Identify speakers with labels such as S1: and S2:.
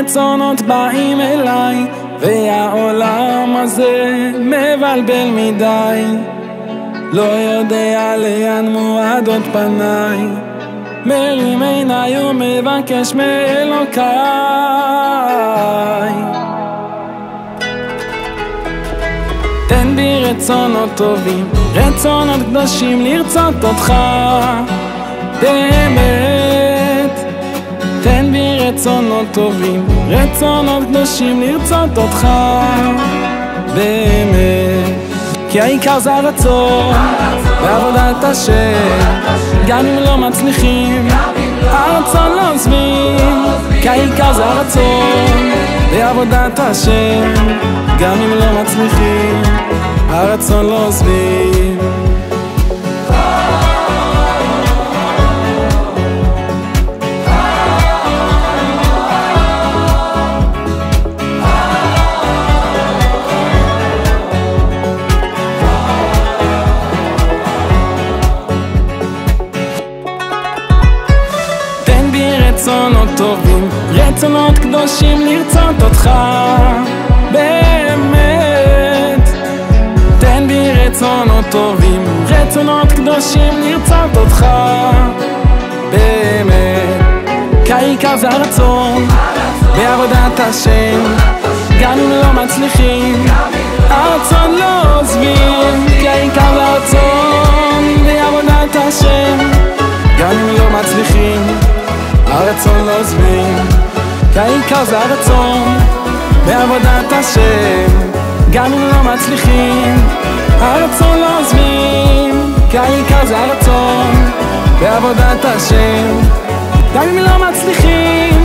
S1: רצונות באים אליי, והעולם הזה מבלבל מדי, לא יודע לאן מועדות פניי, מרים עיניי ומבקש מאלוקיי. תן בי רצונות טובים, רצונות קדושים לרצות אותך באמת. תן בי רצונות טובים, רצונות קדושים לרצות אותך באמת. כי העיקר זה הרצון בעבודת השם, גם אם לא מצליחים הרצון לא עוזבים. כי העיקר זה הרצון בעבודת השם, גם אם לא מצליחים הרצון לא עוזבים. רצונות טובים, רצונות קדושים לרצות אותך באמת. תן בי רצונות טובים, רצונות קדושים לרצות אותך באמת. כי העיקר זה הרצון בעבודת השם, גם אם לא מצליחים הרצון לא עוזבים. כי העיקר זה הרצון בעבודת השם, גם אם לא מצליחים הרצון לא עוזבים. כי העיקר זה הרצון בעבודת השם, גם אם לא מצליחים הרצון לא עוזבים. כי העיקר זה הרצון בעבודת השם, גם אם לא מצליחים